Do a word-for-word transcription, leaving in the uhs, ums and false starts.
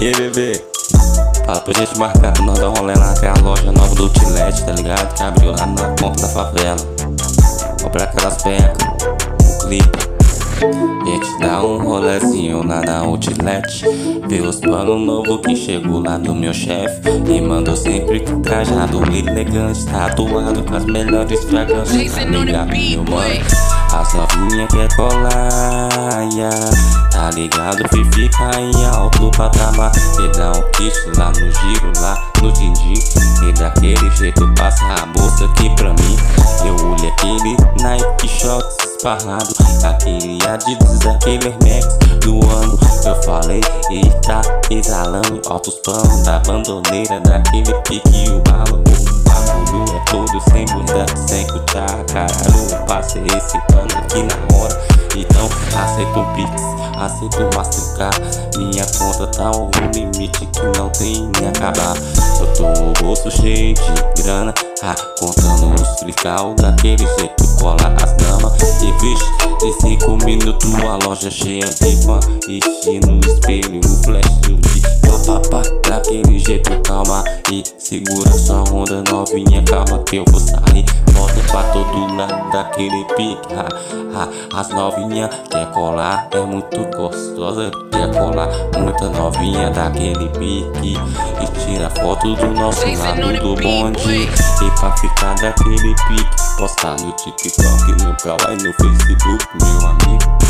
E aí, bebê? Fala pra gente marcar pra nós dar um rolê lá até a loja nova do Outlet, tá ligado? Que abriu lá na ponta da favela. Comprar aquelas pecas, o clipe. Gente, dá um rolezinho lá na Outlet. Vê os planos novos que chegou lá do meu chefe. E mandou sempre trajado, elegante, tatuado com as melhores fragrâncias. Tá ligado, meu mano? As novinhas quer colar, yeah. Tá ligado, fui ficar em alto patamar. E dá um kit lá no giro, lá no din-din. E daquele jeito passa a bolsa aqui pra mim. Eu olhei aquele Nike Shots esparrado, aquele Adidas, aquele Hermes do ano. Eu falei, eita, exalando altos panos da bandoleira, daquele pique o balo. O bagulho é todo sem bunda, sem cuchara, caralho. Eu passei esse pano aqui na hora. Então aceito o Pix, aceito o Mastercard. Minha conta tá um limite que não tem nem acabar. Eu tô o bolso cheio de grana, ah, contando os frical. Daquele jeito cola as damas. E vixe, em cinco minutos a loja cheia de fã. Ixi, no espelho o flash de papapá. Daquele jeito calma e segura sua onda novinha. Calma que eu vou sair, volta pra todo lado daquele pique. ah, ah, As novinha quer colar, é muito gostosa. Quer colar, muita novinha daquele pique. E tira foto do nosso lado do bonde. E pra ficar daquele pique, postar no TikTok, no Kawaii, no Facebook, meu amigo.